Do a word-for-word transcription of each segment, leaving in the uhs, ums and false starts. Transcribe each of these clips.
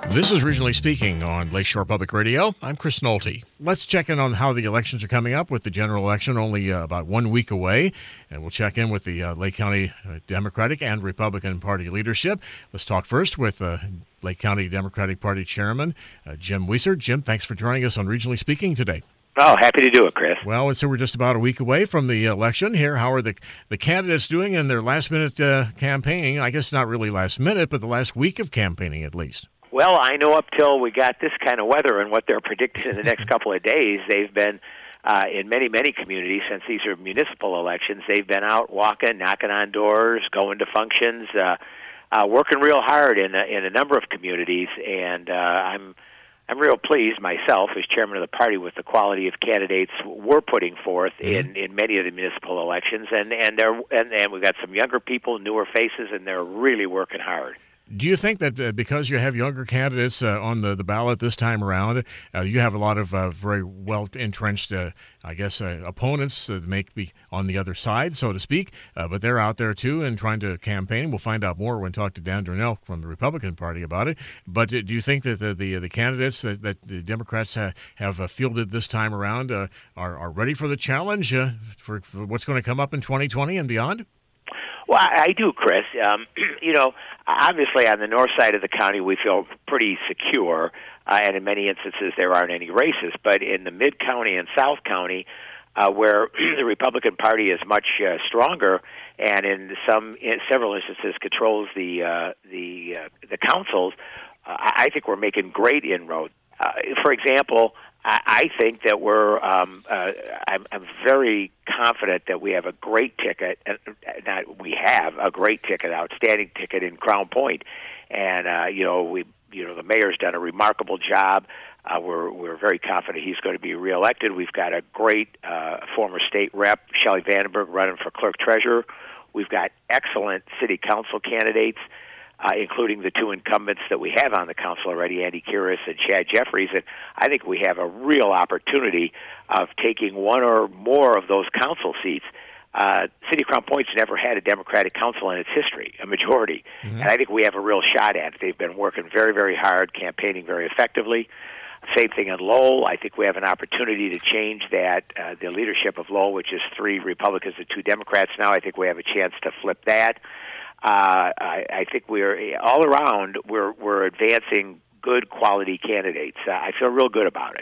This is Regionally Speaking on Lakeshore Public Radio. I'm Chris Nolte. Let's check in on how the elections are coming up with the general election only uh, about one week away. And we'll check in with the uh, Lake County uh, Democratic and Republican Party leadership. Let's talk first with uh, Lake County Democratic Party Chairman uh, Jim Weiser. Jim, thanks for joining us on Regionally Speaking today. Oh, happy to do it, Chris. Well, so we're just about a week away from the election here. How are the the candidates doing in their last-minute uh, campaigning? I guess not really last minute, but the last week of campaigning at least. Well, I know up till we got this kind of weather and what they're predicting in the next couple of days, they've been uh, in many, many communities, since these are municipal elections, they've been out walking, knocking on doors, going to functions, uh, uh, working real hard in a, in a number of communities, and uh, I'm I'm real pleased myself as chairman of the party with the quality of candidates we're putting forth mm-hmm. in, in many of the municipal elections, and and they're and, and we've got some younger people, newer faces, and they're really working hard. Do you think that uh, because you have younger candidates uh, on the, the ballot this time around, uh, you have a lot of uh, very well-entrenched, uh, I guess, uh, opponents that may be on the other side, so to speak, uh, but they're out there, too, and trying to campaign. We'll find out more when we talk to Dan Darnell from the Republican Party about it. But uh, do you think that the the, the candidates that, that the Democrats ha- have uh, fielded this time around uh, are, are ready for the challenge uh, for, for what's going to come up in twenty twenty and beyond? Well, I, I do, Chris. Um, you know, obviously on the north side of the county we feel pretty secure, uh, and in many instances there aren't any races. But in the mid-county and south county, uh, where the Republican Party is much uh, stronger, and in some in several instances controls the uh, the uh, the councils, uh, I think we're making great inroads. Uh, for example, I think that we're. Um, uh, I'm, I'm very confident that we have a great ticket, and not we have a great ticket, outstanding ticket in Crown Point, and uh, you know we, you know the mayor's done a remarkable job. Uh, we're we're very confident he's going to be reelected. We've got a great uh, former state rep, Shelley Vandenberg, running for clerk treasurer. We've got excellent city council candidates. Uh, including the two incumbents that we have on the council already, Andy Kiris and Chad Jeffries. And I think we have a real opportunity of taking one or more of those council seats. Uh, City of Crown Point's never had a Democratic council in its history, a majority. Mm-hmm. And I think we have a real shot at it. They've been working very, very hard, campaigning very effectively. Same thing in Lowell. I think we have an opportunity to change that. Uh, the leadership of Lowell, which is three Republicans and two Democrats now, I think we have a chance to flip that. Uh, I, I think we're all around. We're we're advancing good quality candidates. Uh, I feel real good about it.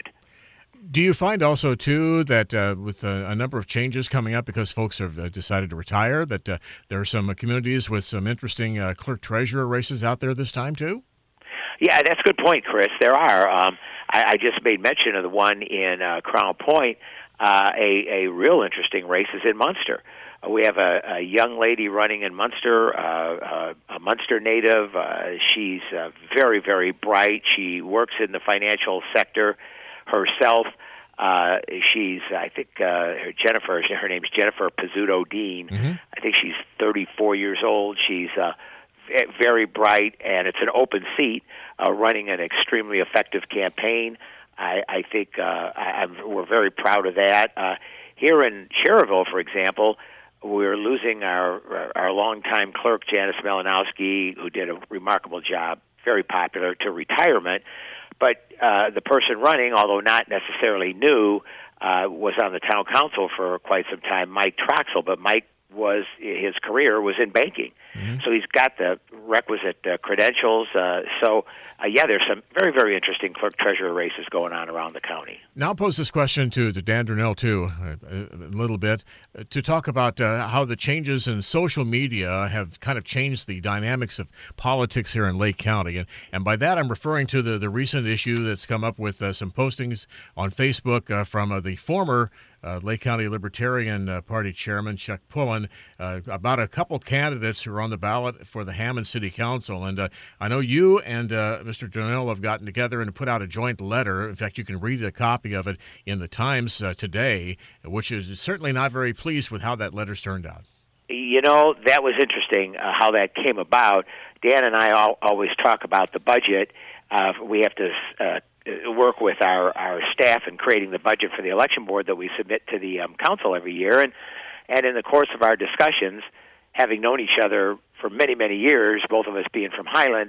Do you find also too that uh, with a, a number of changes coming up because folks have uh, decided to retire, that uh, there are some uh, communities with some interesting uh, clerk treasurer races out there this time too? Yeah, that's a good point, Chris. There are. Um, I, I just made mention of the one in uh, Crown Point. Uh, a a real interesting race is in Munster. We have a, a young lady running in Munster, uh, uh, a Munster native. Uh, she's uh, very, very bright. She works in the financial sector herself. Uh, she's, I think, uh, Jennifer, her name's Jennifer Pizzuto Dean. Mm-hmm. I think she's thirty-four years old. She's uh, very bright, and it's an open seat, uh, running an extremely effective campaign. I, I think uh, I, I'm, we're very proud of that. Uh, here in Cherville, for example, we're losing our our longtime clerk, Janice Malinowski, who did a remarkable job, very popular, to retirement. But uh, the person running, although not necessarily new, uh, was on the town council for quite some time, Mike Troxel. But Mike was his career was in banking, mm-hmm. so he's got the requisite uh, credentials. Uh, so, uh, yeah, there's some very, very interesting clerk treasurer races going on around the county. Now I'll pose this question to, to Dan Darnell, too, a, a little bit, uh, to talk about uh, how the changes in social media have kind of changed the dynamics of politics here in Lake County. And, and by that, I'm referring to the, the recent issue that's come up with uh, some postings on Facebook uh, from uh, the former Uh, Lake County Libertarian uh, Party Chairman Chuck Pullen uh, about a couple candidates who are on the ballot for the Hammond City Council. And uh, I know you and uh, Mister Darnell have gotten together and put out a joint letter. In fact, you can read a copy of it in the Times uh, today, which is certainly not very pleased with how that letter's turned out. You know, that was interesting uh, how that came about. Dan and I all, always talk about the budget. Uh, we have to uh, work with our, our staff in creating the budget for the election board that we submit to the um, council every year. And, and in the course of our discussions, having known each other for many, many years, both of us being from Highland,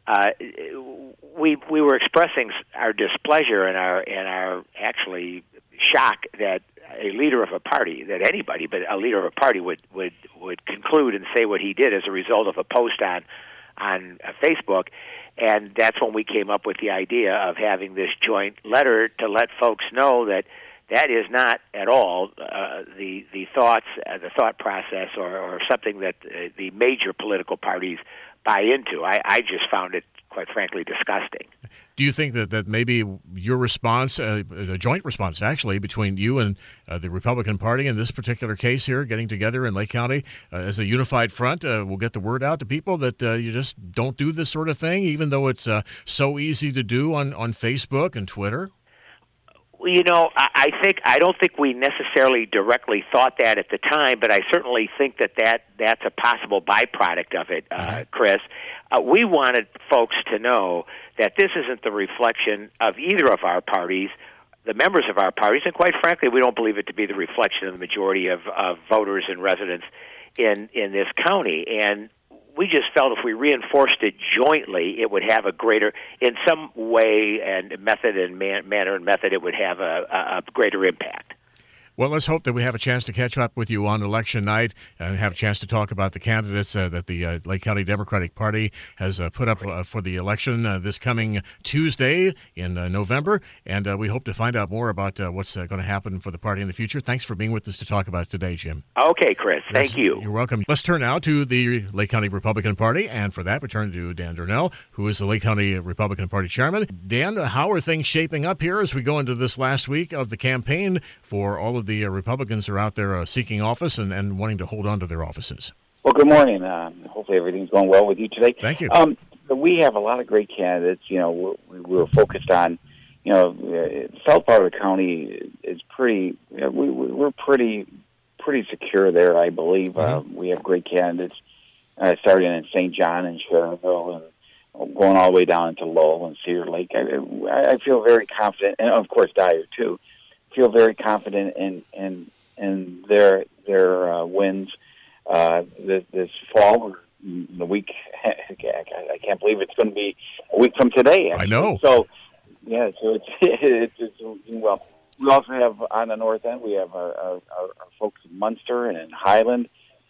uh, we we were expressing our displeasure and our and our actually shock that a leader of a party, that anybody but a leader of a party would would would conclude and say what he did as a result of a post on on uh, Facebook. And that's when we came up with the idea of having this joint letter to let folks know that that is not at all uh, the the thoughts, uh, the thought process, or, or something that uh, the major political parties buy into. I, I just found it, quite frankly, disgusting. Do you think that, that maybe your response, uh, a joint response actually, between you and uh, the Republican Party in this particular case here, getting together in Lake County uh, as a unified front, uh, will get the word out to people that uh, you just don't do this sort of thing, even though it's uh, so easy to do on, on Facebook and Twitter? Well, you know, I, I think I don't think we necessarily directly thought that at the time, but I certainly think that, that that's a possible byproduct of it, uh, mm-hmm. Chris. Uh, we wanted folks to know that this isn't the reflection of either of our parties, the members of our parties, and quite frankly, we don't believe it to be the reflection of the majority of, of voters and residents in, in this county. And we just felt if we reinforced it jointly, it would have a greater, in some way and method and man, manner and method, it would have a, a, a greater impact. Well, let's hope that we have a chance to catch up with you on election night and have a chance to talk about the candidates uh, that the uh, Lake County Democratic Party has uh, put up uh, for the election uh, this coming Tuesday in uh, November. And uh, we hope to find out more about uh, what's uh, going to happen for the party in the future. Thanks for being with us to talk about it today, Jim. Okay, Chris. Thank yes, you. You're welcome. Let's turn now to the Lake County Republican Party. And for that, we turn to Dan Darnell, who is the Lake County Republican Party chairman. Dan, how are things shaping up here as we go into this last week of the campaign for all of the uh, Republicans are out there uh, seeking office and, and wanting to hold on to their offices? Well, good morning. Uh, hopefully everything's going well with you today. Thank you. Um, we have a lot of great candidates. You know, we're, we're focused on, you know, uh, south part of the county is pretty, you know, we, we're pretty pretty secure there, I believe. Mm-hmm. Uh, we have great candidates uh, starting in Saint John and Sharonville and going all the way down into Lowell and Cedar Lake. I, I feel very confident, and of course Dyer too. Feel very confident in in, in their their uh, wins uh, this, this fall or the week. I can't believe it's going to be a week from today. Actually. I know. So yeah, so it's, it's, it's well. We also have on the north end. We have our, our, our folks in Munster and in Highland,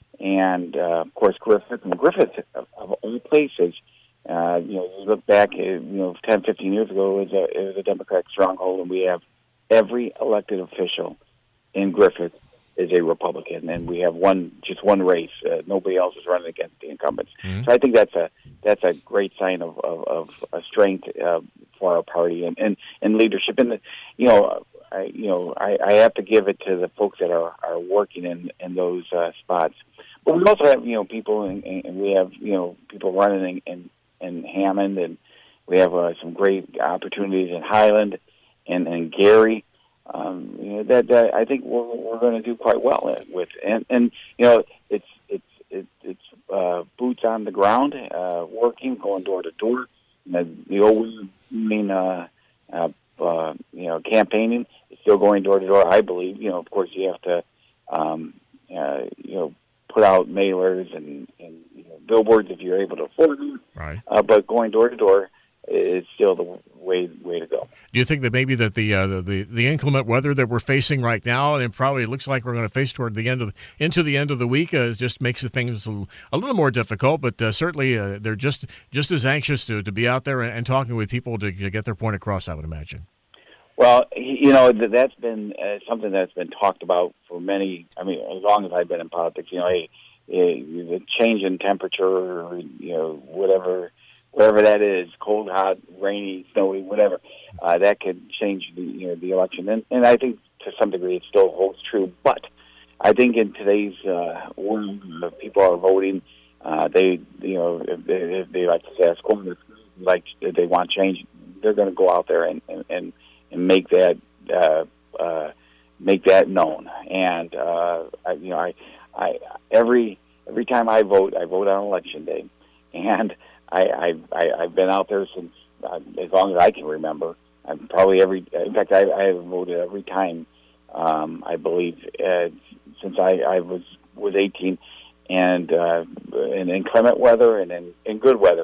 and uh, of course Griffith. And Griffith, of, of all places, uh, you know, you look back, you know, ten, fifteen years ago, it was a, it was a Democratic stronghold, and we have every elected official in Griffith is a Republican, and we have one, just one race. Uh, nobody else is running against the incumbents. Mm-hmm. So I think that's a that's a great sign of of, of a strength uh, for our party and, and, and leadership. And you know, I you know I, I have to give it to the folks that are, are working in in those uh, spots. But we also have you know people, in, and we have you know people running in in, in Hammond, and we have uh, some great opportunities in Highland. And, and Gary, um, you know, that, that I think we're, we're going to do quite well with, and and you know, it's it's it's, it's uh, boots on the ground, uh, working, going door to door. The, the old, I mean, uh, uh, uh, you know, campaigning is still going door to door. I believe, you know, of course, you have to, um, uh, you know, put out mailers and, and you know, billboards if you're able to afford them. Right. Uh, but going door to door is still the way way to go. Do you think that maybe that the, uh, the the the inclement weather that we're facing right now, and probably looks like we're going to face toward the end of into the end of the week, uh, just makes the things a, a little more difficult? But uh, certainly, uh, they're just just as anxious to, to be out there and, and talking with people to, to get their point across, I would imagine. Well, you know, that's been uh, something that's been talked about for many. I mean, as long as I've been in politics, you know, hey, hey, the change in temperature, or, you know, whatever. Whatever that is, cold, hot, rainy, snowy, whatever, uh, that could change the you know the election. And, and I think to some degree it still holds true. But I think in today's uh, world, uh, people are voting. Uh, they you know if they, if they like to say, "If like if they want change," they're going to go out there and and, and make that uh, uh, make that known. And uh, I, you know, I I every every time I vote, I vote on election day, and I, I, I've been out there since uh, as long as I can remember. I'm probably every, in fact, I, I have voted every time. Um, I believe uh, since I, I was was eighteen, and uh, in inclement weather and in, in good weather,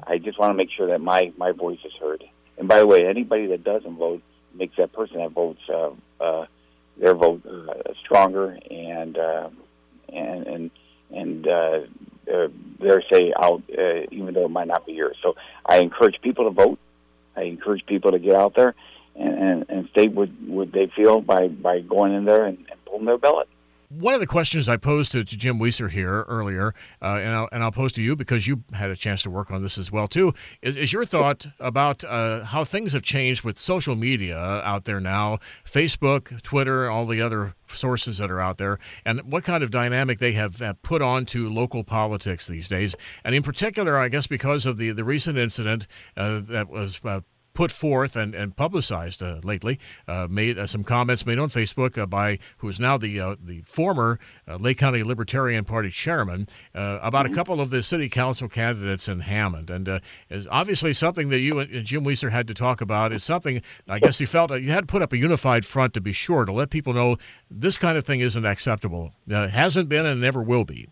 I just want to make sure that my, my voice is heard. And by the way, anybody that doesn't vote makes that person that votes uh, uh, their vote uh, stronger and uh, and and and uh, uh, their say out, uh, even though it might not be yours. So I encourage people to vote. I encourage people to get out there and, and, and state what, what they feel by, by going in there and, and pulling their ballot. One of the questions I posed to, to Jim Weiser here earlier, uh, and, I'll, and I'll pose to you because you had a chance to work on this as well, too, is, is your thought about uh, how things have changed with social media out there now, Facebook, Twitter, all the other sources that are out there, and what kind of dynamic they have uh, put onto local politics these days. And in particular, I guess because of the, the recent incident uh, that was uh, put forth and, and publicized uh, lately, uh, made uh, some comments made on Facebook uh, by who is now the uh, the former uh, Lake County Libertarian Party chairman uh, about mm-hmm. a couple of the city council candidates in Hammond, and uh, is obviously something that you and Jim Weiser had to talk about. It's something I guess you felt uh, you had to put up a unified front to be sure to let people know this kind of thing isn't acceptable. Uh, it hasn't been and never will be.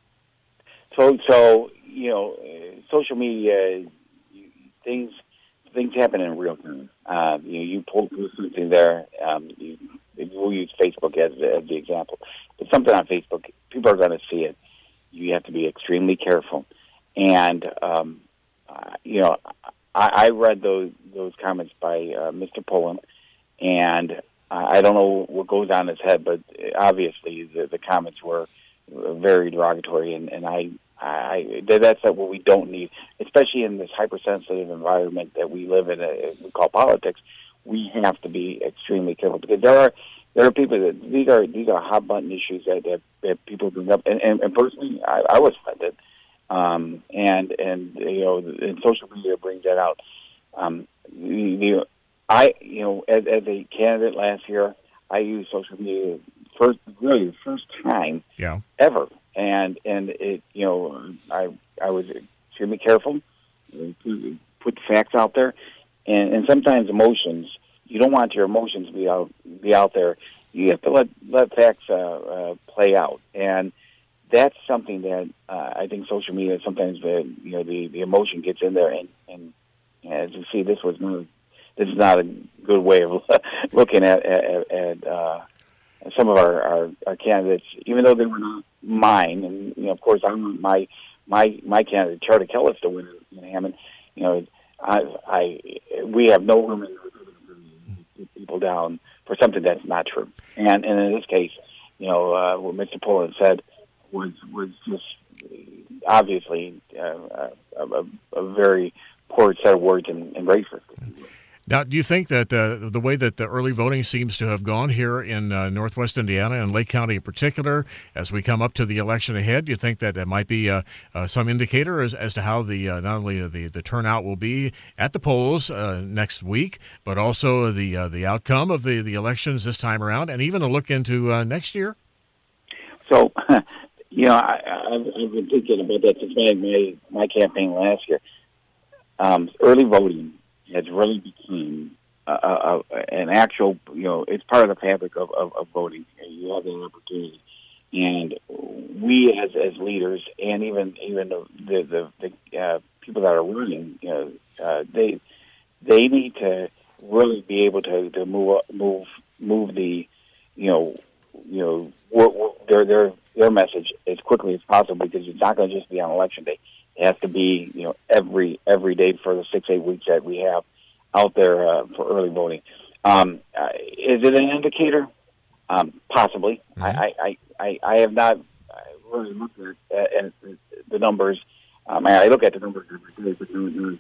So, so you know, uh, social media things. Things happen in real time. Uh, you know, you pull through something there. Um, you, we'll use Facebook as, as the example. But something on Facebook, people are going to see it. You have to be extremely careful. And um, uh, you know, I, I read those those comments by uh, Mister Pullen, and I don't know what goes on in his head, but obviously the, the comments were very derogatory, and, and I. I, that's what we don't need, especially in this hypersensitive environment that we live in. Uh, we call politics. We have to be extremely careful because there are there are people that these are these are hot button issues that, that, that people bring up. And, and, and personally, I, I was offended, um, and and you know, and social media brings that out. Um, the, the, I you know, as, as a candidate last year, I used social media first, really the first time yeah. ever. And and it you know I I was extremely careful, to put facts out there, and, and sometimes emotions. You don't want your emotions to be out be out there. You have to let let facts uh, uh, play out, and that's something that uh, I think social media sometimes the you know the, the emotion gets in there, and and as you see, this was not this is not a good way of looking at at. at uh, some of our, our, our candidates, even though they were not mine, and you know, of course, I want my my my candidate, Charlie Kellis, to win in Hammond. You know, I, I we have no room in put people down for something that's not true. And and in this case, you know, uh, what Mister Pullen said was was just obviously uh, a, a, a very poor set of words and, and racist. Now, do you think that uh, the way that the early voting seems to have gone here in uh, Northwest Indiana and Lake County in particular, as we come up to the election ahead, do you think that it might be uh, uh, some indicator as, as to how the uh, not only the, the turnout will be at the polls uh, next week, but also the uh, the outcome of the, the elections this time around, and even a look into uh, next year? So, you know, I, I've, I've been thinking about that since my, my, my campaign last year. Um, early voting has really become uh, uh, an actual, you know, it's part of the fabric of, of, of voting. You have an opportunity. And we as as leaders and even even the the, the, the uh, people that are running, you know, uh, they they need to really be able to, to move move move the, you know, you know, w- w- their their their message as quickly as possible, because it's not going to just be on election day. It has to be, you know, every every day for the six, eight weeks that we have out there uh, for early voting. Um, uh, is it an indicator? Um, possibly. Mm-hmm. I, I, I, I have not really looked at, at, at the numbers. Um, I look at the numbers every day, but no, no,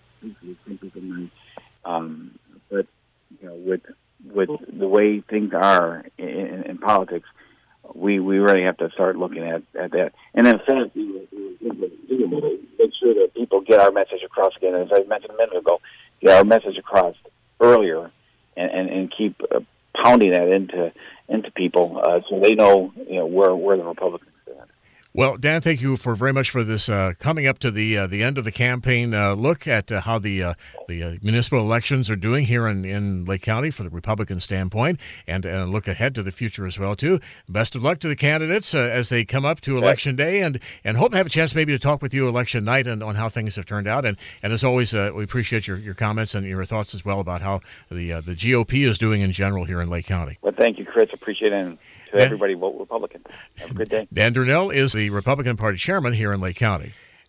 um, but you know, with with the way things are in, in, in politics, we we really have to start looking at, at that. And in fact, make sure that people get our message across again. As I mentioned a minute ago, get our message across earlier, and, and, and keep uh, pounding that into into people uh, so they know, you know, where where the Republicans stand. Well, Dan, thank you for very much for this uh, coming up to the uh, the end of the campaign uh, look at uh, how the uh, the uh, municipal elections are doing here in, in Lake County for the Republican standpoint, and uh, look ahead to the future as well too. Best of luck to the candidates uh, as they come up to election day, and and hope to have a chance maybe to talk with you election night and on how things have turned out. And and as always, uh, we appreciate your, your comments and your thoughts as well about how the uh, the G O P is doing in general here in Lake County. Well, thank you, Chris. Appreciate it. And to everybody, vote Republican. Have a good day. Dan Durnell is the Republican Party chairman here in Lake County.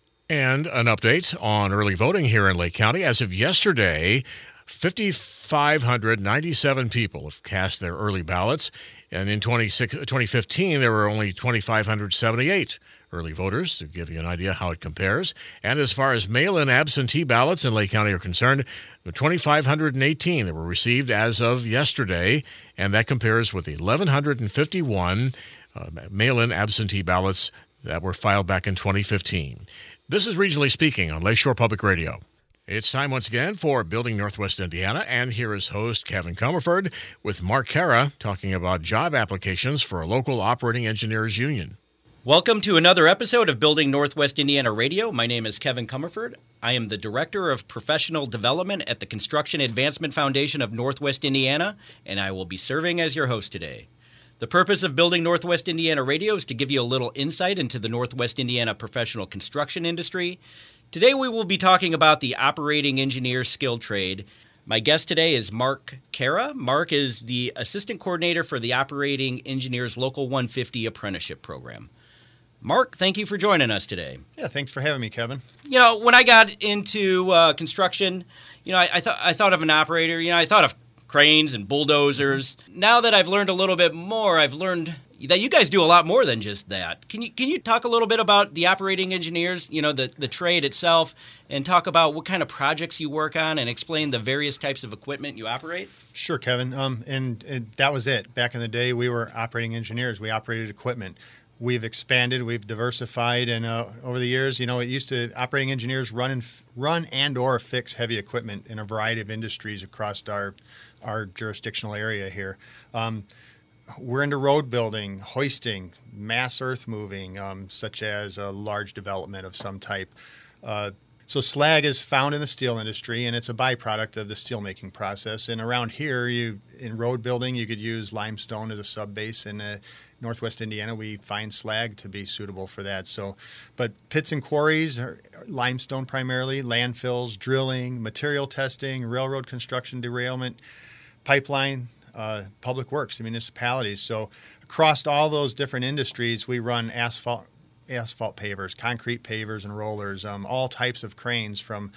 And an update on early voting here in Lake County. As of yesterday, five thousand five hundred ninety-seven people have cast their early ballots. And in twenty fifteen, there were only two thousand five hundred seventy-eight early voters, to give you an idea how it compares. And as far as mail-in absentee ballots in Lake County are concerned, two thousand five hundred eighteen that were received as of yesterday, and that compares with one thousand one hundred fifty-one uh, mail-in absentee ballots that were filed back in twenty fifteen. This is Regionally Speaking on Lakeshore Public Radio. It's time once again for Building Northwest Indiana, and here is host Kevin Comerford with Mark Cara talking about job applications for a local operating engineers union. Welcome to another episode of Building Northwest Indiana Radio. My name is Kevin Comerford. I am the Director of Professional Development at the Construction Advancement Foundation of Northwest Indiana, and I will be serving as your host today. The purpose of Building Northwest Indiana Radio is to give you a little insight into the Northwest Indiana professional construction industry. Today we will be talking about the operating engineer skill trade. My guest today is Mark Cara. Mark is the Assistant Coordinator for the Operating Engineers Local one fifty Apprenticeship Program. Mark, thank you for joining us today. Yeah, thanks for having me, Kevin. You know, when I got into uh, construction, you know, I, I thought I thought of an operator. You know, I thought of cranes and bulldozers. Now that I've learned a little bit more, I've learned that you guys do a lot more than just that. Can you can you talk a little bit about the operating engineers, you know, the, the trade itself, and talk about what kind of projects you work on and explain the various types of equipment you operate? Sure, Kevin. Um, and, and that was it. Back in the day, we were operating engineers. We operated equipment. We've expanded, we've diversified, and uh, over the years, you know, it used to operating engineers run and run and or fix heavy equipment in a variety of industries across our our jurisdictional area here. Um, we're into road building, hoisting, mass earth moving, um, such as a large development of some type. Uh, so slag is found in the steel industry, and it's a byproduct of the steelmaking process. And around here, you in road building, you could use limestone as a subbase, and uh, Northwest Indiana, we find slag to be suitable for that. So, but pits and quarries, are limestone primarily, landfills, drilling, material testing, railroad construction, derailment, pipeline, uh, public works, the municipalities. So across all those different industries, we run asphalt, asphalt pavers, concrete pavers and rollers, um, all types of cranes, from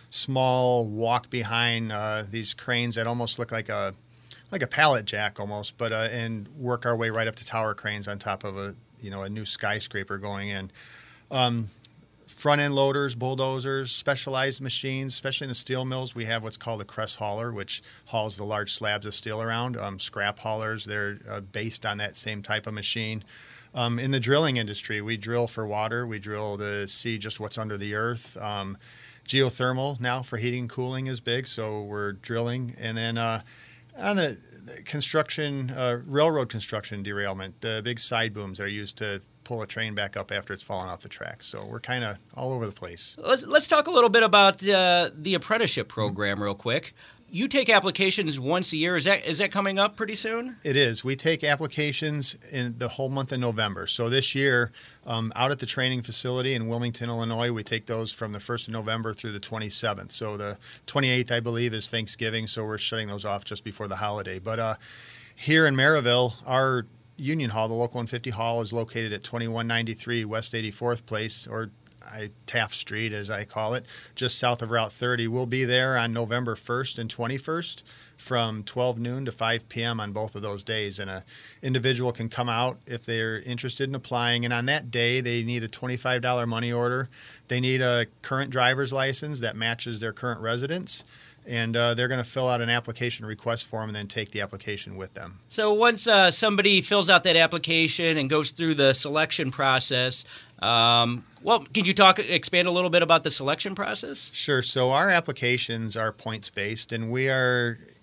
small walk behind uh, these cranes that almost look like a like a pallet jack almost, but uh, and work our way right up to tower cranes on top of a you know a new skyscraper going in. Um, front end loaders, bulldozers, specialized machines, especially in the steel mills. We have what's called a crest hauler, which hauls the large slabs of steel around. Um, scrap haulers, they're uh, based on that same type of machine. Um, in the drilling industry, we drill for water. We drill to see just what's under the earth. Um, geothermal now for heating and cooling is big, so we're drilling. And then uh, on the construction, uh, railroad construction derailment, the big side booms that are used to pull a train back up after it's fallen off the track. So we're kind of all over the place. Let's let's talk a little bit about uh, the apprenticeship program real quick. You take applications once a year. Is that is that coming up pretty soon? It is. We take applications in the whole month of November. So this year, um, out at the training facility in Wilmington, Illinois, we take those from the first of November through the twenty-seventh. So the twenty-eighth, I believe, is Thanksgiving, so we're shutting those off just before the holiday. But uh, here in Maryville, our Union Hall, the Local one fifty Hall, is located at twenty-one ninety-three West eighty-fourth Place, or I, Taft Street, as I call it, just south of Route thirty. We'll be there on November first and twenty-first from twelve noon to five p.m. on both of those days. And an individual can come out if they're interested in applying. And on that day, they need a twenty-five dollars money order. They need a current driver's license that matches their current residence. And uh, they're going to fill out an application request form and then take the application with them. So once uh, somebody fills out that application and goes through the selection process, um, well, can you talk, expand a little bit about the selection process? Sure. So our applications are points-based, and we are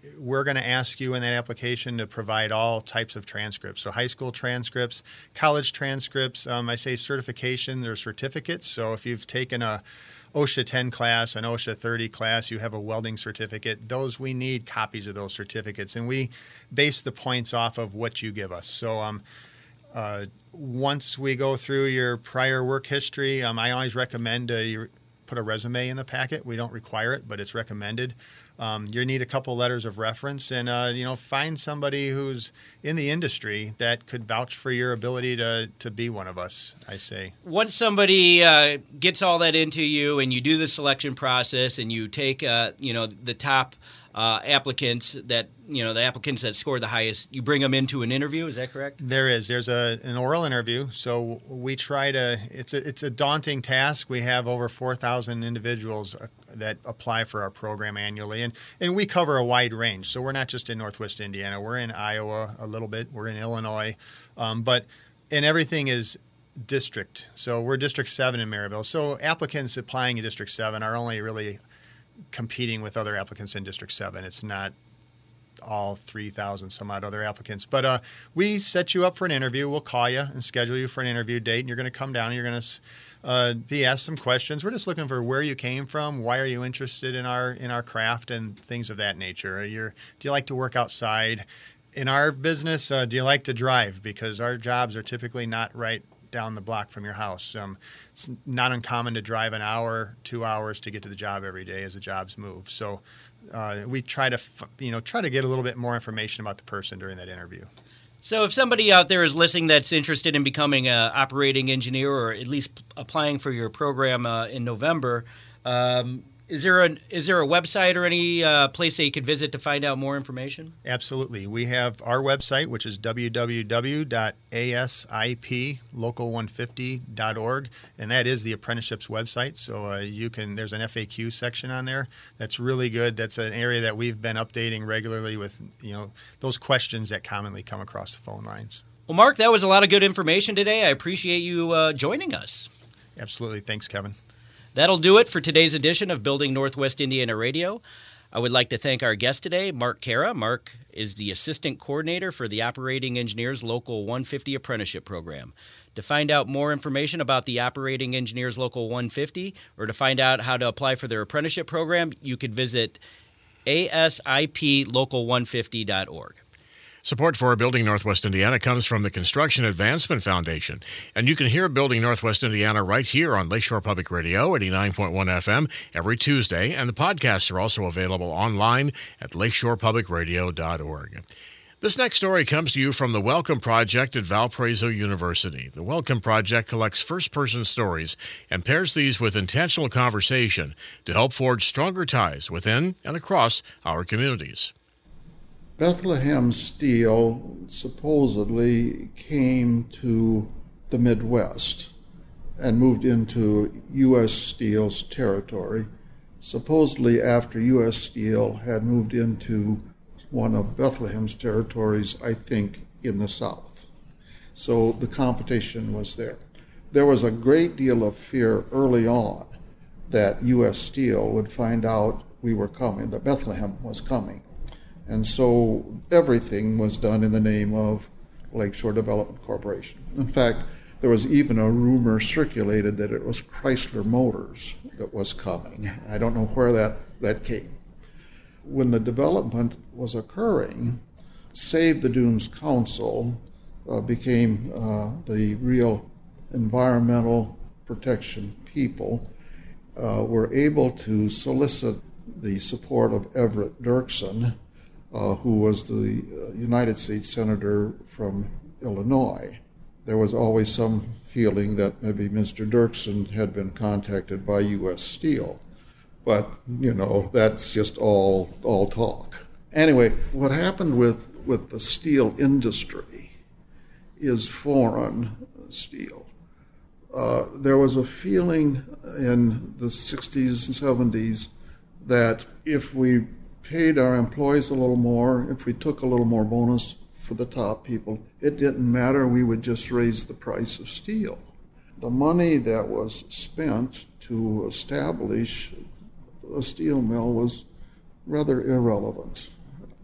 we're going to ask you in that application to provide all types of transcripts. So high school transcripts, college transcripts, um, I say certification, they're certificates. So if you've taken a OSHA ten class, an OSHA thirty class, you have a welding certificate, those we need copies of those certificates. And we base the points off of what you give us. So um, uh, once we go through your prior work history, um, I always recommend uh, you put a resume in the packet. We don't require it, but it's recommended. Um, you need a couple letters of reference, and uh, you know, find somebody who's in the industry that could vouch for your ability to to be one of us, I say. Once somebody uh, gets all that into you, and you do the selection process, and you take uh, you know the top uh, applicants that you know the applicants that score the highest, you bring them into an interview. Is that correct? There is. There's a an oral interview. So we try to. It's a it's a daunting task. We have over four thousand individuals uh, that apply for our program annually, and and we cover a wide range. So we're not just in Northwest Indiana. We're in Iowa a little bit. We're in Illinois, um, but and everything is district. So we're District seven in Maryville. So applicants applying in District seven are only really competing with other applicants in District seven. It's not all three thousand some odd other applicants. But uh, we set you up for an interview. We'll call you and schedule you for an interview date, and you're going to come down and you're going to uh, be asked some questions. We're just looking for where you came from, why are you interested in our in our craft, and things of that nature. You're, do you like to work outside? In our business, uh, do you like to drive? Because our jobs are typically not right down the block from your house. Um, it's not uncommon to drive an hour, two hours to get to the job every day as the jobs move. So uh, we try to, you know, try to get a little bit more information about the person during that interview. So if somebody out there is listening that's interested in becoming an operating engineer, or at least applying for your program uh, in November, um, Is there a is there a website or any uh, place that you could visit to find out more information? Absolutely. We have our website, which is w w w dot a s i p local one fifty dot org, and that is the apprenticeship's website. So uh, you can there's an F A Q section on there. That's really good. That's an area that we've been updating regularly with you know those questions that commonly come across the phone lines. Well, Mark, that was a lot of good information today. I appreciate you uh, joining us. Absolutely. Thanks, Kevin. That'll do it for today's edition of Building Northwest Indiana Radio. I would like to thank our guest today, Mark Kara. Mark is the Assistant Coordinator for the Operating Engineers Local one fifty Apprenticeship Program. To find out more information about the Operating Engineers Local one fifty, or to find out how to apply for their apprenticeship program, you could visit a s i p local one fifty dot org. Support for Building Northwest Indiana comes from the Construction Advancement Foundation. And you can hear Building Northwest Indiana right here on Lakeshore Public Radio, eighty-nine point one F M, every Tuesday. And the podcasts are also available online at lakeshore public radio dot org. This next story comes to you from the Welcome Project at Valparaiso University. The Welcome Project collects first-person stories and pairs these with intentional conversation to help forge stronger ties within and across our communities. Bethlehem Steel supposedly came to the Midwest and moved into U S Steel's territory, supposedly after U S Steel had moved into one of Bethlehem's territories, I think, in the South. So the competition was there. There was a great deal of fear early on that U S Steel would find out we were coming, that Bethlehem was coming. And so everything was done in the name of Lakeshore Development Corporation. In fact, there was even a rumor circulated that it was Chrysler Motors that was coming. I don't know where that, that came. When the development was occurring, Save the Dunes Council uh, became uh, the real environmental protection people, uh, were able to solicit the support of Everett Dirksen, Uh, who was the uh, United States Senator from Illinois. There was always some feeling that maybe Mister Dirksen had been contacted by U S Steel. But, you know, that's just all all talk. Anyway, what happened with, with the steel industry is foreign steel. Uh, there was a feeling in the sixties and seventies that if we paid our employees a little more, if we took a little more bonus for the top people, it didn't matter, we would just raise the price of steel. The money that was spent to establish a steel mill was rather irrelevant.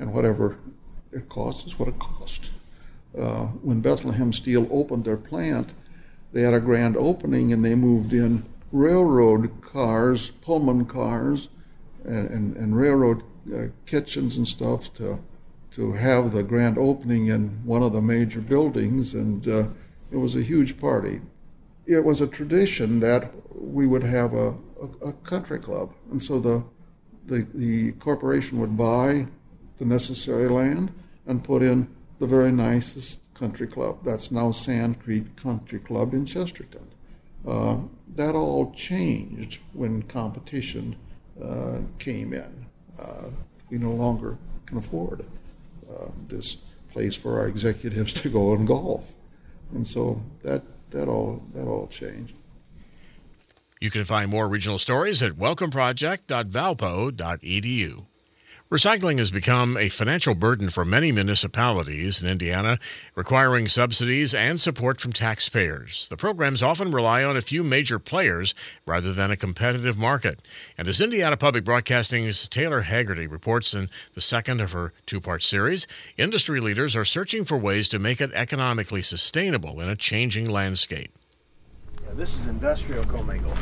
and whatever it costs is what it costs. Uh, when Bethlehem Steel opened their plant, they had a grand opening and they moved in railroad cars, Pullman cars, and, and, and railroad uh, kitchens and stuff to to have the grand opening in one of the major buildings, and uh, it was a huge party. It was a tradition that we would have a, a, a country club, and so the, the the corporation would buy the necessary land and put in the very nicest country club. That's now Sand Creek Country Club in Chesterton. Uh, that all changed when competition uh, came in. Uh, we no longer can afford uh, this place for our executives to go and golf, and so that that all that all changed. You can find more regional stories at welcome project dot valpo dot e d u. Recycling has become a financial burden for many municipalities in Indiana, requiring subsidies and support from taxpayers. The programs often rely on a few major players rather than a competitive market. And as Indiana Public Broadcasting's Taylor Haggerty reports in the second of her two-part series, industry leaders are searching for ways to make it economically sustainable in a changing landscape. Yeah, this is industrial commingle.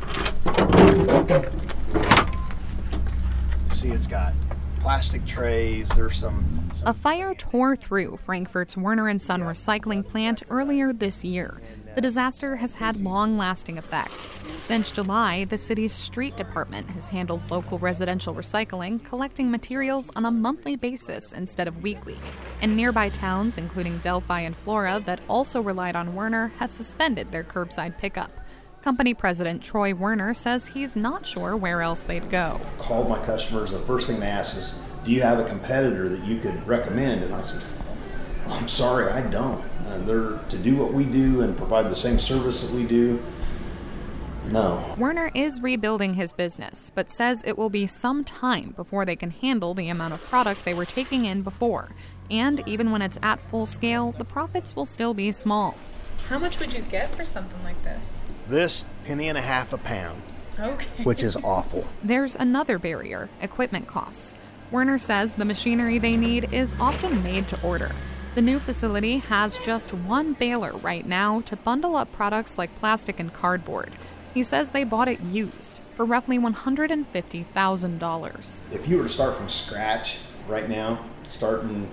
See, it's got plastic trays. There's some, some. A fire tore through Frankfort's Werner and Son recycling plant earlier this year. The disaster has had long-lasting effects. Since July, the city's street department has handled local residential recycling, collecting materials on a monthly basis instead of weekly. And nearby towns, including Delphi and Flora, that also relied on Werner, have suspended their curbside pickup. Company president Troy Werner says he's not sure where else they'd go. Called my customers, the first thing they asked is, do you have a competitor that you could recommend? And I said, I'm sorry, I don't. Uh, they're to do what we do and provide the same service that we do. No. Werner is rebuilding his business, but says it will be some time before they can handle the amount of product they were taking in before. And even when it's at full scale, the profits will still be small. How much would you get for something like this? This, penny and a half a pound, okay. Which is awful. There's another barrier, equipment costs. Werner says the machinery they need is often made to order. The new facility has just one baler right now to bundle up products like plastic and cardboard. He says they bought it used for roughly one hundred fifty thousand dollars. If you were to start from scratch right now, starting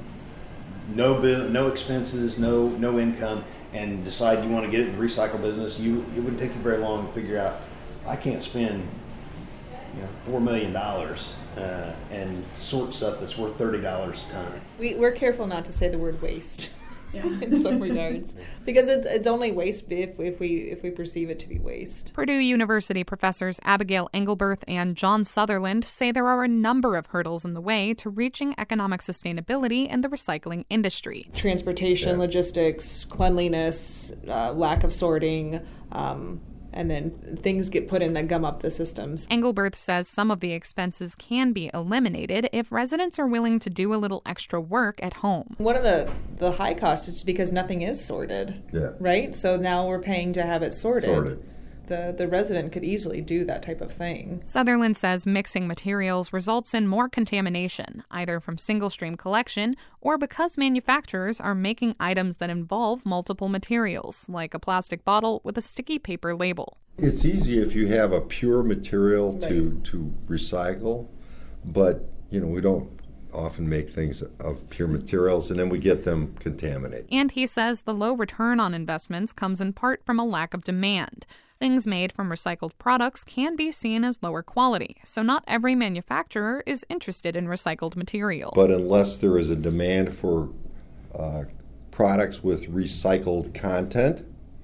no bill, no expenses, no no income, and decide you want to get it in the recycle business, you it wouldn't take you very long to figure out, I can't spend you know four million dollars uh, and sort stuff that's worth thirty dollars a ton. We, we're careful not to say the word waste. Yeah. In some regards, because it's it's only waste if if we if we perceive it to be waste. Purdue University professors Abigail Engelberth and John Sutherland say there are a number of hurdles in the way to reaching economic sustainability in the recycling industry. Transportation, yeah. Logistics, cleanliness, uh, lack of sorting. Um, And then things get put in that gum up the systems. Engelberth says some of the expenses can be eliminated if residents are willing to do a little extra work at home. One of the, the high costs is because nothing is sorted, yeah. right? So now we're paying to have it sorted. sorted. The, the resident could easily do that type of thing. Sutherland says mixing materials results in more contamination, either from single-stream collection or because manufacturers are making items that involve multiple materials, like a plastic bottle with a sticky paper label. It's easy if you have a pure material right. to, to recycle, but you know we don't often make things of pure materials, and then we get them contaminated. And he says the low return on investments comes in part from a lack of demand. Things made from recycled products can be seen as lower quality, so not every manufacturer is interested in recycled material. But unless there is a demand for uh, products with recycled content,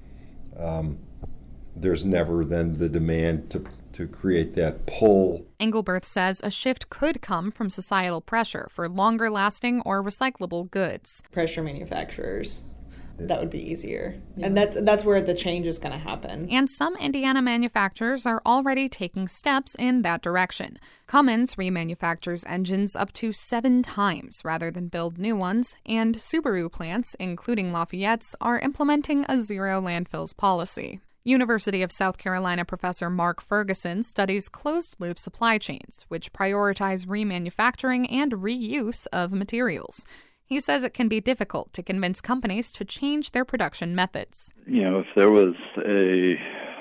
um, there's never then the demand to to create that pull. Engelberth says a shift could come from societal pressure for longer-lasting or recyclable goods. Pressure manufacturers. That would be easier. Yeah. And that's that's where the change is going to happen. And some Indiana manufacturers are already taking steps in that direction. Cummins remanufactures engines up to seven times rather than build new ones, and Subaru plants, including Lafayette's, are implementing a zero landfills policy. University of South Carolina professor Mark Ferguson studies closed-loop supply chains, which prioritize remanufacturing and reuse of materials. He says it can be difficult to convince companies to change their production methods. You know, if there was a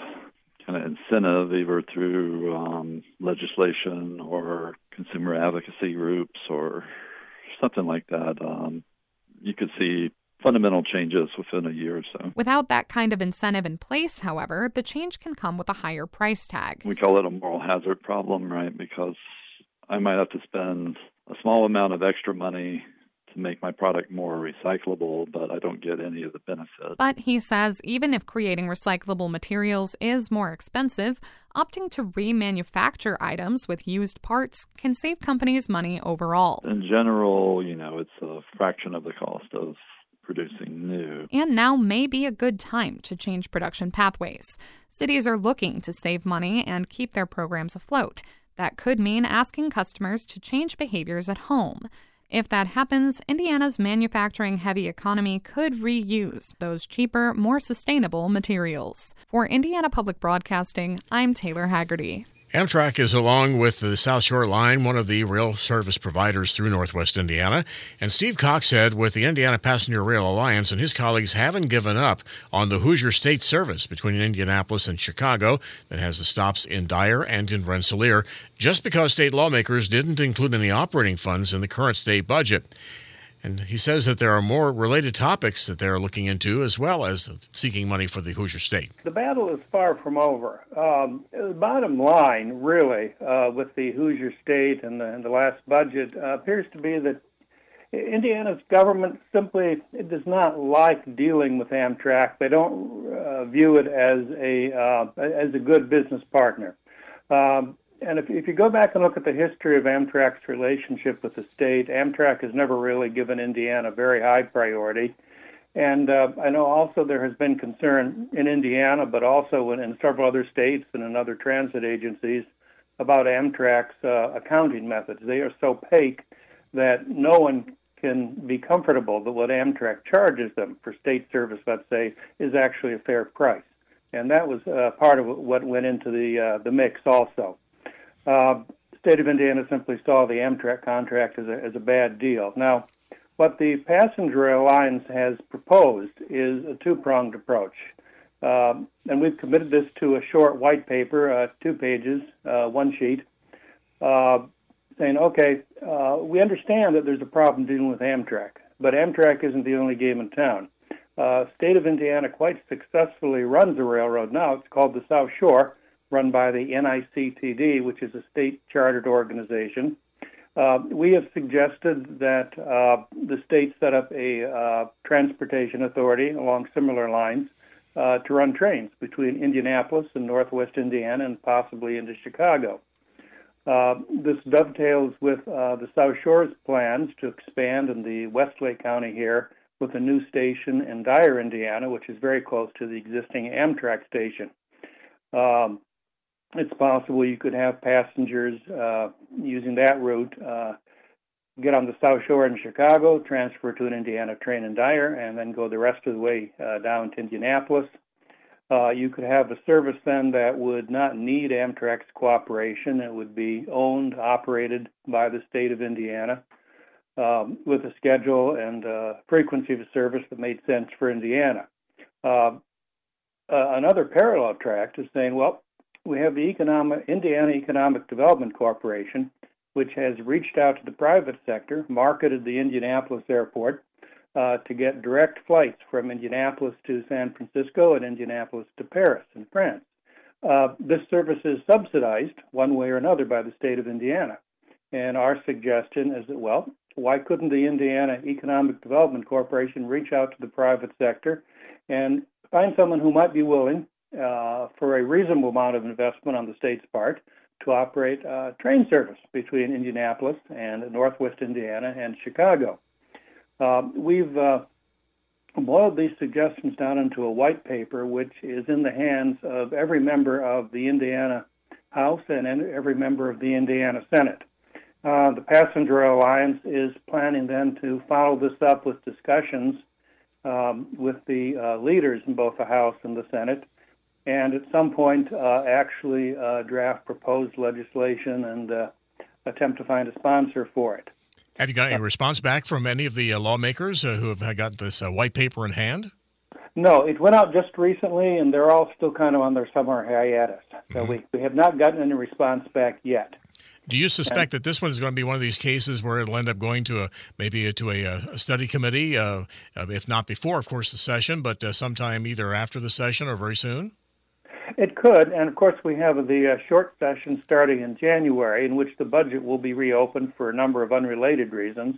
kind of incentive, either through um, legislation or consumer advocacy groups or something like that, um, you could see fundamental changes within a year or so. Without that kind of incentive in place, however, the change can come with a higher price tag. We call it a moral hazard problem, right? Because I might have to spend a small amount of extra money to make my product more recyclable, but I don't get any of the benefit. But he says even if creating recyclable materials is more expensive, opting to remanufacture items with used parts can save companies money overall. In general, you know, it's a fraction of the cost of producing new. And now may be a good time to change production pathways. Cities are looking to save money and keep their programs afloat. That could mean asking customers to change behaviors at home. If that happens, Indiana's manufacturing-heavy economy could reuse those cheaper, more sustainable materials. For Indiana Public Broadcasting, I'm Taylor Haggerty. Amtrak is, along with the South Shore Line, one of the rail service providers through Northwest Indiana. And Steve Cox said with the Indiana Passenger Rail Alliance and his colleagues haven't given up on the Hoosier State service between Indianapolis and Chicago that has the stops in Dyer and in Rensselaer, just because state lawmakers didn't include any operating funds in the current state budget. And he says that there are more related topics that they're looking into, as well as seeking money for the Hoosier State. The battle is far from over. Um, the bottom line, really, uh, with the Hoosier State and the, and the last budget, uh, appears to be that Indiana's government simply it does not like dealing with Amtrak. They don't uh, view it as a uh, as a good business partner. Um, And if, if you go back and look at the history of Amtrak's relationship with the state, Amtrak has never really given Indiana very high priority. And uh, I know also there has been concern in Indiana, but also in, in several other states and in other transit agencies about Amtrak's uh, accounting methods. They are so opaque that no one can be comfortable that what Amtrak charges them for state service, let's say, is actually a fair price. And that was uh, part of what went into the uh, the mix also. Uh, the state of Indiana simply saw the Amtrak contract as a, as a bad deal. Now, what the Passenger Rail Alliance has proposed is a two-pronged approach. Um, and we've committed this to a short white paper, uh, two pages, uh, one sheet, uh, saying, okay, uh, we understand that there's a problem dealing with Amtrak, but Amtrak isn't the only game in town. Uh, state of Indiana quite successfully runs a railroad now. It's called the South Shore, run by the N I C T D, which is a state-chartered organization. Uh, we have suggested that uh, the state set up a uh, transportation authority along similar lines uh, to run trains between Indianapolis and Northwest Indiana and possibly into Chicago. Uh, this dovetails with uh, the South Shore's plans to expand in the Westlake County here with a new station in Dyer, Indiana, which is very close to the existing Amtrak station. Um, It's possible you could have passengers uh, using that route uh, get on the South Shore in Chicago, transfer to an Indiana train in Dyer, and then go the rest of the way uh, down to Indianapolis. Uh, you could have a service then that would not need Amtrak's cooperation. It would be owned, operated by the state of Indiana um, with a schedule and uh, frequency of service that made sense for Indiana. Uh, uh, another parallel track is saying, well, we have the economic, Indiana Economic Development Corporation, which has reached out to the private sector, marketed the Indianapolis airport uh, to get direct flights from Indianapolis to San Francisco and Indianapolis to Paris in France. Uh, this service is subsidized one way or another by the state of Indiana. And our suggestion is that, well, why couldn't the Indiana Economic Development Corporation reach out to the private sector and find someone who might be willing Uh, for a reasonable amount of investment on the state's part to operate uh, train service between Indianapolis and Northwest Indiana and Chicago. Uh, we've uh, boiled these suggestions down into a white paper, which is in the hands of every member of the Indiana House and every member of the Indiana Senate. Uh, the Passenger Rail Alliance is planning then to follow this up with discussions um, with the uh, leaders in both the House and the Senate and at some point uh, actually uh, draft proposed legislation and uh, attempt to find a sponsor for it. Have you got any response back from any of the uh, lawmakers uh, who have got this uh, white paper in hand? No, it went out just recently, and they're all still kind of on their summer hiatus. So mm-hmm. we, we have not gotten any response back yet. Do you suspect that this one is going to be one of these cases where it'll end up going to a maybe to a, a study committee, uh, if not before, of course, the session, but uh, sometime either after the session or very soon? It could, and of course we have the uh, short session starting in January, in which the budget will be reopened for a number of unrelated reasons.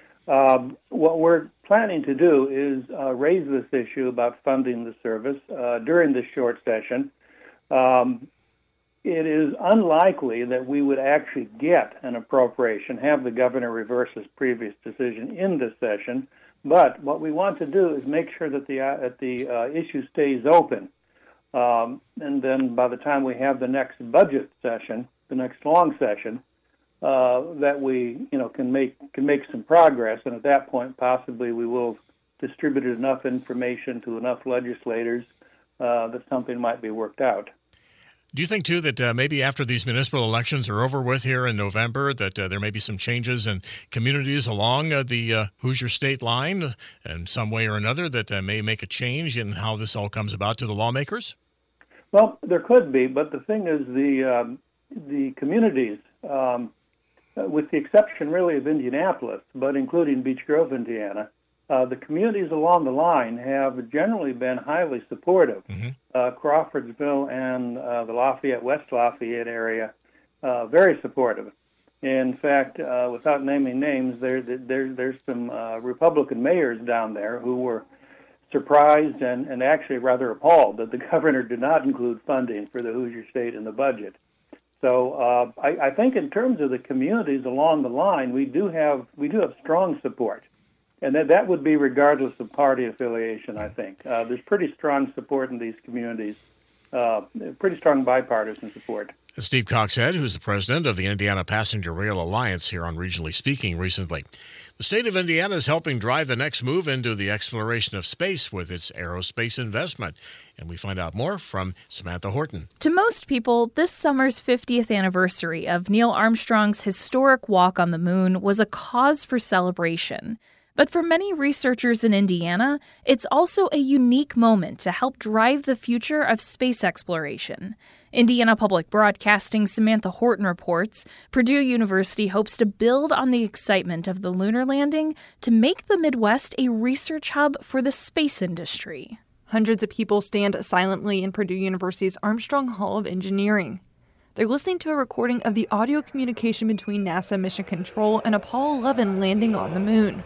Um, what we're planning to do is uh, raise this issue about funding the service uh, during this short session. Um, It is unlikely that we would actually get an appropriation, have the governor reverse his previous decision in this session. But what we want to do is make sure that the uh, that the uh, issue stays open. Um, and then by the time we have the next budget session, the next long session, uh, that we you know can make can make some progress. And at that point, possibly we will have distributed enough information to enough legislators uh, that something might be worked out. Do you think, too, that uh, maybe after these municipal elections are over with here in November, that uh, there may be some changes in communities along uh, the uh, Hoosier state line in some way or another that uh, may make a change in how this all comes about to the lawmakers? Well, there could be, but the thing is the, um, the communities, um, with the exception really of Indianapolis, but including Beech Grove, Indiana, Uh, the communities along the line have generally been highly supportive. Mm-hmm. Uh, Crawfordsville and uh, the Lafayette, West Lafayette area, uh, very supportive. In fact, uh, without naming names, there, there there's some uh, Republican mayors down there who were surprised and, and actually rather appalled that the governor did not include funding for the Hoosier State in the budget. So uh, I, I think in terms of the communities along the line, we do have we do have strong support. And that, that would be regardless of party affiliation, I think. Uh, there's pretty strong support in these communities, uh, pretty strong bipartisan support. Steve Coxhead, who's the president of the Indiana Passenger Rail Alliance, here on Regionally Speaking recently. The state of Indiana is helping drive the next move into the exploration of space with its aerospace investment. And we find out more from Samantha Horton. To most people, this summer's fiftieth anniversary of Neil Armstrong's historic walk on the moon was a cause for celebration. But for many researchers in Indiana, it's also a unique moment to help drive the future of space exploration. Indiana Public Broadcasting's Samantha Horton reports Purdue University hopes to build on the excitement of the lunar landing to make the Midwest a research hub for the space industry. Hundreds of people stand silently in Purdue University's Armstrong Hall of Engineering. They're listening to a recording of the audio communication between NASA Mission Control and Apollo eleven landing on the moon.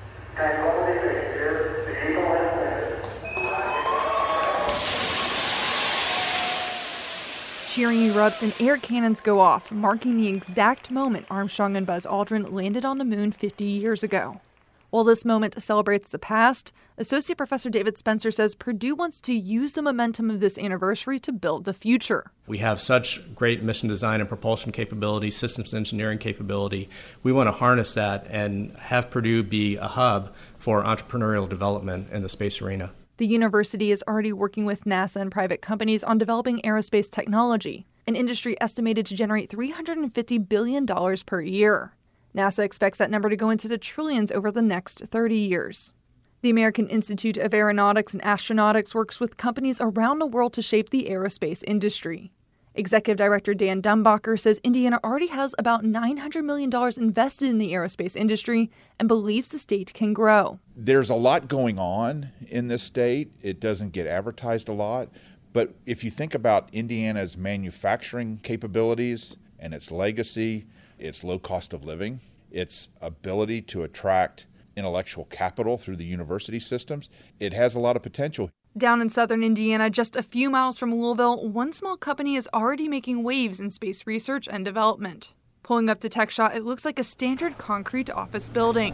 Cheering erupts and air cannons go off, marking the exact moment Armstrong and Buzz Aldrin landed on the moon fifty years ago. While this moment celebrates the past, Associate Professor David Spencer says Purdue wants to use the momentum of this anniversary to build the future. We have such great mission design and propulsion capability, systems engineering capability. We want to harness that and have Purdue be a hub for entrepreneurial development in the space arena. The university is already working with NASA and private companies on developing aerospace technology, an industry estimated to generate three hundred fifty billion dollars per year. NASA expects that number to go into the trillions over the next thirty years. The American Institute of Aeronautics and Astronautics works with companies around the world to shape the aerospace industry. Executive Director Dan Dumbacher says Indiana already has about nine hundred million dollars invested in the aerospace industry and believes the state can grow. There's a lot going on in this state. It doesn't get advertised a lot. But if you think about Indiana's manufacturing capabilities and its legacy, its low cost of living, its ability to attract intellectual capital through the university systems, it has a lot of potential. Down in southern Indiana, just a few miles from Louisville, one small company is already making waves in space research and development. Pulling up to TechShot, it looks like a standard concrete office building.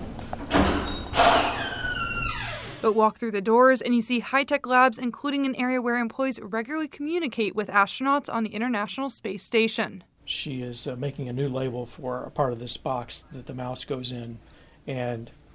But walk through the doors and you see high-tech labs, including an area where employees regularly communicate with astronauts on the International Space Station. She is uh, making a new label for a part of this box that the mouse goes in, and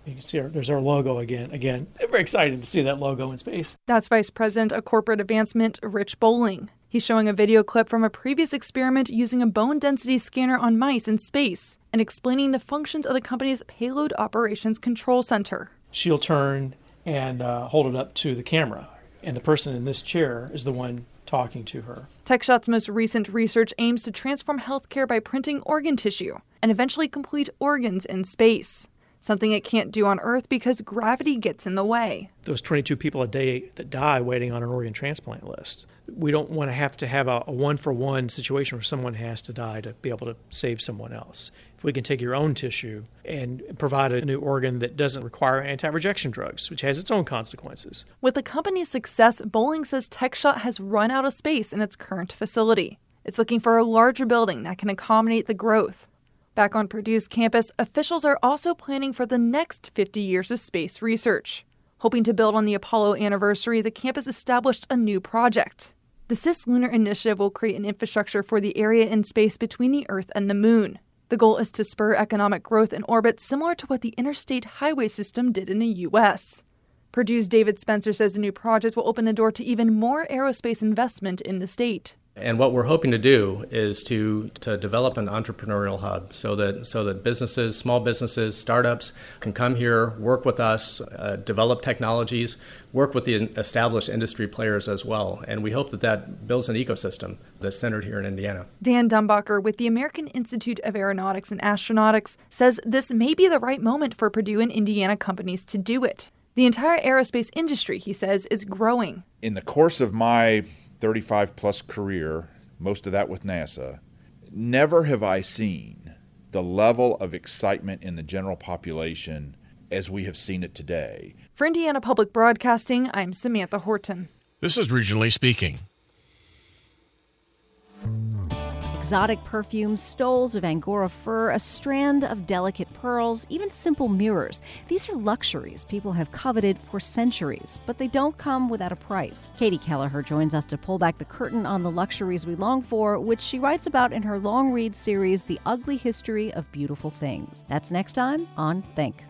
You can see our, there's our logo again. Again, very exciting to see that logo in space. That's Vice President of Corporate Advancement, Rich Bowling. He's showing a video clip from a previous experiment using a bone density scanner on mice in space and explaining the functions of the company's Payload Operations Control Center. She'll turn and uh, hold it up to the camera, and the person in this chair is the one talking to her. TechShot's most recent research aims to transform healthcare by printing organ tissue and eventually complete organs in space, something it can't do on Earth because gravity gets in the way. Those twenty-two people a day that die waiting on an organ transplant list. We don't want to have to have a, a one-for-one situation where someone has to die to be able to save someone else. If we can take your own tissue and provide a new organ that doesn't require anti-rejection drugs, which has its own consequences. With the company's success, Bowling says TechShot has run out of space in its current facility. It's looking for a larger building that can accommodate the growth. Back on Purdue's campus, officials are also planning for the next fifty years of space research. Hoping to build on the Apollo anniversary, the campus established a new project. The Cislunar Initiative will create an infrastructure for the area in space between the Earth and the Moon. The goal is to spur economic growth in orbit similar to what the interstate highway system did in the U S. Purdue's David Spencer says the new project will open the door to even more aerospace investment in the state. And what we're hoping to do is to, to develop an entrepreneurial hub so that so that businesses, small businesses, startups can come here, work with us, uh, develop technologies, work with the established industry players as well. And we hope that that builds an ecosystem that's centered here in Indiana. Dan Dumbacher with the American Institute of Aeronautics and Astronautics says this may be the right moment for Purdue and Indiana companies to do it. The entire aerospace industry, he says, is growing. In the course of my thirty-five plus career, most of that with NASA, never have I seen the level of excitement in the general population as we have seen it today. For Indiana Public Broadcasting, I'm Samantha Horton. This is Regionally Speaking. Exotic perfumes, stoles of Angora fur, a strand of delicate pearls, even simple mirrors. These are luxuries people have coveted for centuries, but they don't come without a price. Katie Kelleher joins us to pull back the curtain on the luxuries we long for, which she writes about in her long-read series, The Ugly History of Beautiful Things. That's next time on Think.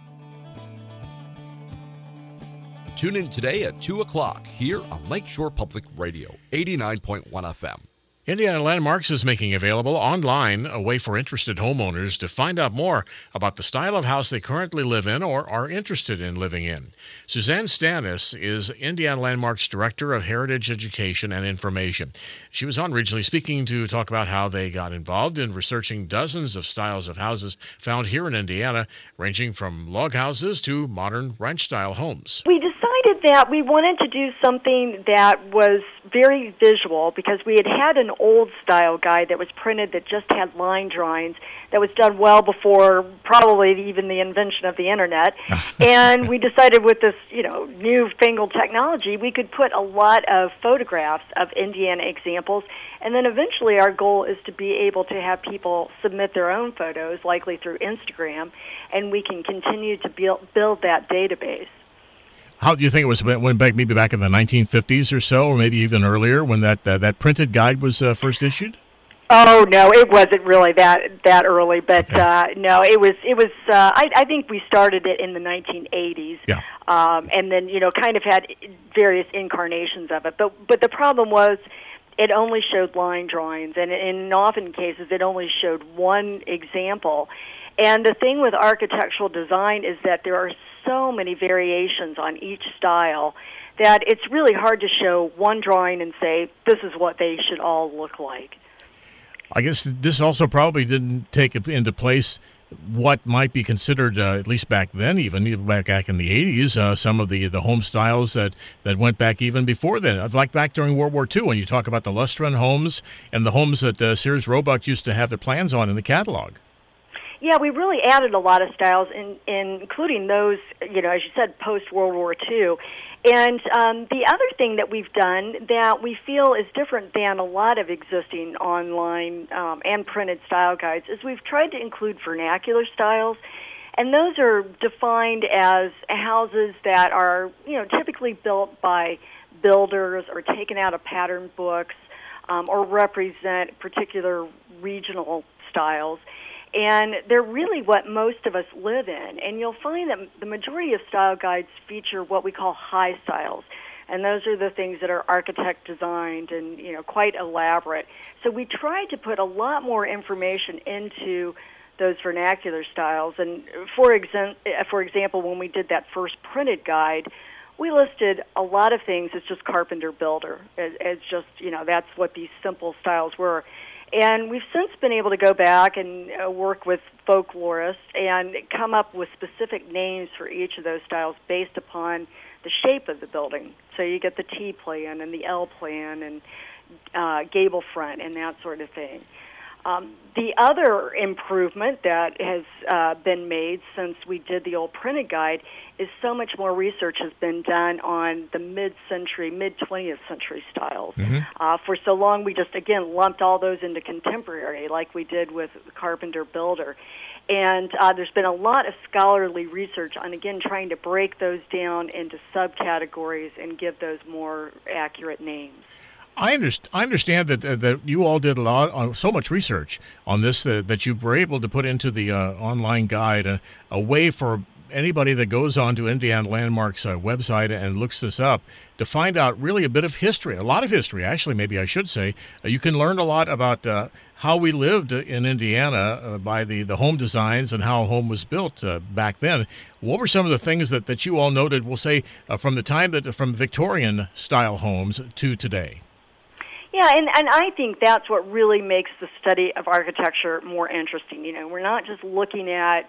Tune in today at two o'clock here on Lakeshore Public Radio, eighty-nine point one F M. Indiana Landmarks is making available online a way for interested homeowners to find out more about the style of house they currently live in or are interested in living in. Suzanne Stanis is Indiana Landmarks Director of Heritage Education and Information. She was on Regionally Speaking to talk about how they got involved in researching dozens of styles of houses found here in Indiana, ranging from log houses to modern ranch-style homes. We decided that we wanted to do something that was very visual because we had had an old style guide that was printed that just had line drawings that was done well before probably even the invention of the internet. And we decided with this, you know, newfangled technology, we could put a lot of photographs of Indiana examples. And then eventually our goal is to be able to have people submit their own photos, likely through Instagram, and we can continue to build, build that database. How do you think it was when back maybe back in the nineteen fifties or so, or maybe even earlier, when that uh, that printed guide was uh, first issued? Oh no, it wasn't really that that early, but okay. uh, no, it was it was. Uh, I, I think we started it in the nineteen eighties, yeah. um, and then you know kind of had various incarnations of it. But but the problem was, it only showed line drawings, and in often cases, it only showed one example. And the thing with architectural design is that there are so many variations on each style that it's really hard to show one drawing and say, this is what they should all look like. I guess this also probably didn't take into place what might be considered, uh, at least back then, even, even back, back in the eighties, uh, some of the, the home styles that, that went back even before then, like back during World War Two, when you talk about the Lustron homes and the homes that uh, Sears Roebuck used to have their plans on in the catalog. Yeah, we really added a lot of styles, in, in, including those, you know, as you said, post-World War Two. And um, the other thing that we've done that we feel is different than a lot of existing online um, and printed style guides is we've tried to include vernacular styles. And those are defined as houses that are, you know, typically built by builders or taken out of pattern books um, or represent particular regional styles. And they're really what most of us live in. And you'll find that the majority of style guides feature what we call high styles. And those are the things that are architect designed and, you know, quite elaborate. So we tried to put a lot more information into those vernacular styles. And for, exa- for example, when we did that first printed guide, we listed a lot of things as just carpenter builder, as, as just, you know, that's what these simple styles were. And we've since been able to go back and uh, work with folklorists and come up with specific names for each of those styles based upon the shape of the building. So you get the T plan and the L plan and uh, gable front and that sort of thing. Um, the other improvement that has uh, been made since we did the old printed guide is so much more research has been done on the mid-century, mid-twentieth century styles. Mm-hmm. Uh, for so long, we just, again, lumped all those into contemporary, like we did with Carpenter Builder. And uh, there's been a lot of scholarly research on, again, trying to break those down into subcategories and give those more accurate names. I, underst- I understand that uh, that you all did a lot, uh, so much research on this uh, that you were able to put into the uh, online guide a, a way for anybody that goes on to Indiana Landmarks' uh, website and looks this up to find out really a bit of history, a lot of history, actually, maybe I should say. Uh, you can learn a lot about uh, how we lived in Indiana uh, by the, the home designs and how a home was built uh, back then. What were some of the things that, that you all noted, we'll say, uh, from the time that from Victorian-style homes to today? Yeah, and, and I think that's what really makes the study of architecture more interesting. You know, we're not just looking at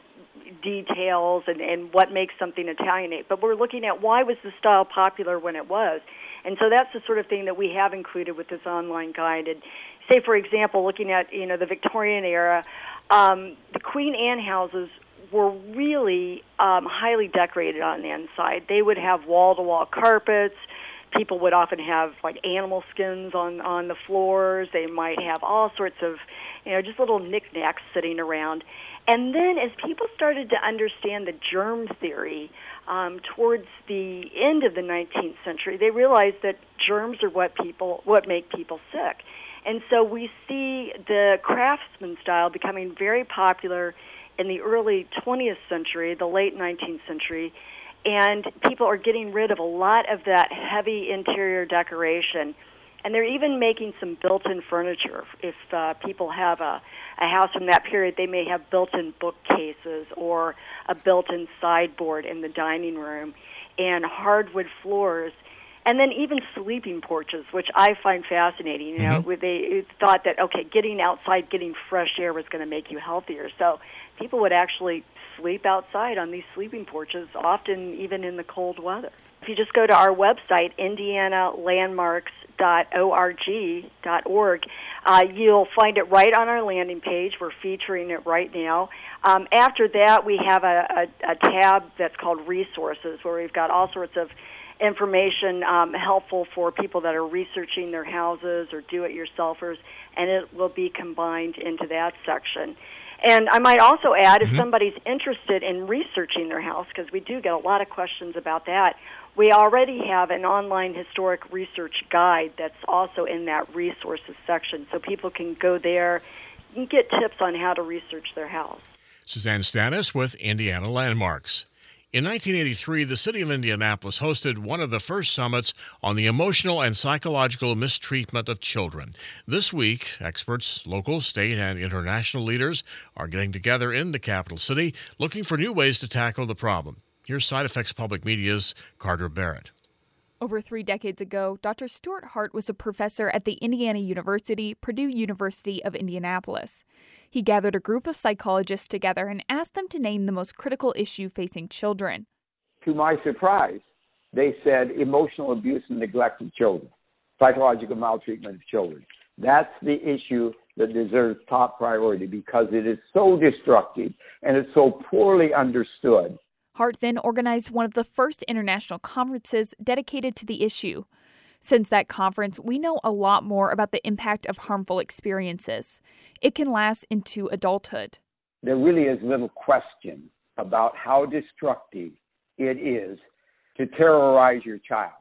details and, and what makes something Italianate, but we're looking at why was the style popular when it was. And so that's the sort of thing that we have included with this online guide. And say, for example, looking at, you know, the Victorian era, um, the Queen Anne houses were really um, highly decorated on the inside. They would have wall-to-wall carpets. People would often have, like, animal skins on, on the floors. They might have all sorts of, you know, just little knickknacks sitting around. And then as people started to understand the germ theory um, towards the end of the nineteenth century, they realized that germs are what people, what make people sick. And so we see the craftsman style becoming very popular in the early twentieth century, the late nineteenth century, and people are getting rid of a lot of that heavy interior decoration. And they're even making some built-in furniture. If uh, people have a, a house from that period, they may have built-in bookcases or a built-in sideboard in the dining room and hardwood floors. And then even sleeping porches, which I find fascinating. You know, mm-hmm. They thought that, okay, getting outside, getting fresh air was going to make you healthier. So people would actually sleep outside on these sleeping porches, often even in the cold weather. If you just go to our website, indiana landmarks dot org dot org, uh, you'll find it right on our landing page. We're featuring it right now. Um, after that, we have a, a, a tab that's called Resources, where we've got all sorts of information um, helpful for people that are researching their houses or do-it-yourselfers, and it will be combined into that section. And I might also add, if mm-hmm. somebody's interested in researching their house, because we do get a lot of questions about that, we already have an online historic research guide that's also in that resources section, so people can go there and get tips on how to research their house. Suzanne Stanis with Indiana Landmarks. In nineteen eighty-three, the city of Indianapolis hosted one of the first summits on the emotional and psychological mistreatment of children. This week, experts, local, state, and international leaders are getting together in the capital city looking for new ways to tackle the problem. Here's Side Effects Public Media's Carter Barrett. Over three decades ago, Doctor Stuart Hart was a professor at the Indiana University, Purdue University of Indianapolis. He gathered a group of psychologists together and asked them to name the most critical issue facing children. To my surprise, they said emotional abuse and neglect of children, psychological maltreatment of children. That's the issue that deserves top priority because it is so destructive and it's so poorly understood. Hart then organized one of the first international conferences dedicated to the issue. Since that conference, we know a lot more about the impact of harmful experiences. It can last into adulthood. There really is little question about how destructive it is to terrorize your child.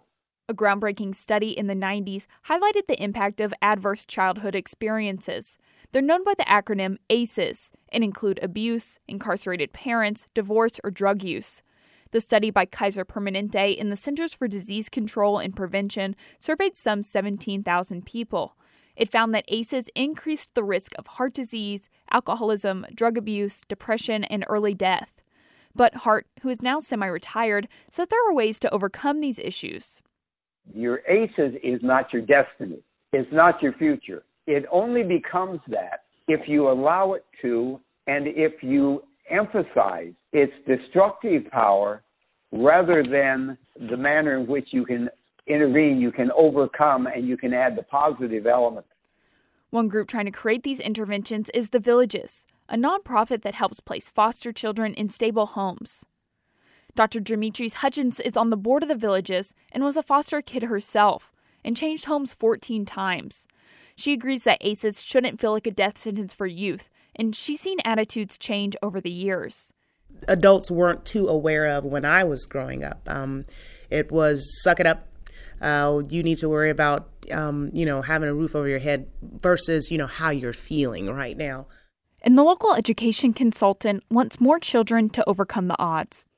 A groundbreaking study in the nineties highlighted the impact of adverse childhood experiences. They're known by the acronym ACEs and include abuse, incarcerated parents, divorce, or drug use. The study by Kaiser Permanente in the Centers for Disease Control and Prevention surveyed some seventeen thousand people. It found that ACEs increased the risk of heart disease, alcoholism, drug abuse, depression, and early death. But Hart, who is now semi-retired, said there are ways to overcome these issues. Your ACEs is not your destiny. It's not your future. It only becomes that if you allow it to and if you emphasize its destructive power rather than the manner in which you can intervene, you can overcome, and you can add the positive element. One group trying to create these interventions is The Villages, a nonprofit that helps place foster children in stable homes. Doctor Dimitris Hutchins is on the board of The Villages and was a foster kid herself and changed homes fourteen times. She agrees that ACEs shouldn't feel like a death sentence for youth, and she's seen attitudes change over the years. Adults weren't too aware of when I was growing up. Um, it was suck it up. Uh, you need to worry about, um, you know, having a roof over your head versus, you know, how you're feeling right now. And the local education consultant wants more children to overcome the odds.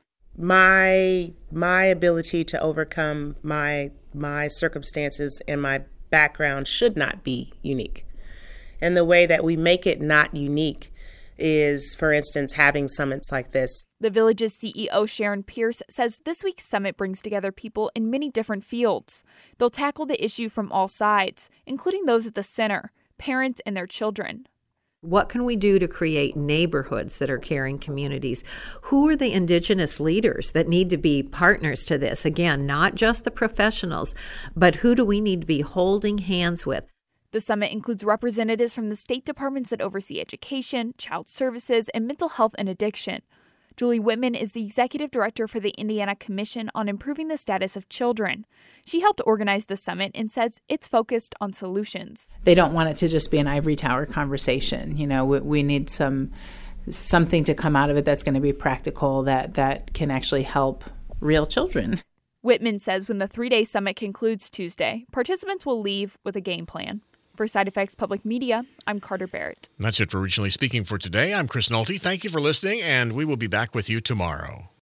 My my ability to overcome my my circumstances and my background should not be unique. And the way that we make it not unique is, for instance, having summits like this. The Village's C E O, Sharon Pierce, says this week's summit brings together people in many different fields. They'll tackle the issue from all sides, including those at the center, parents and their children. What can we do to create neighborhoods that are caring communities? Who are the indigenous leaders that need to be partners to this? Again, not just the professionals, but who do we need to be holding hands with? The summit includes representatives from the state departments that oversee education, child services, and mental health and addiction. Julie Whitman is the executive director for the Indiana Commission on Improving the Status of Children. She helped organize the summit and says it's focused on solutions. They don't want it to just be an ivory tower conversation. You know, we, we need some something to come out of it that's going to be practical, that, that can actually help real children. Whitman says when the three-day summit concludes Tuesday, participants will leave with a game plan. For Side Effects Public Media, I'm Carter Barrett. That's it for Regionally Speaking for today. I'm Chris Nolte. Thank you for listening, and we will be back with you tomorrow.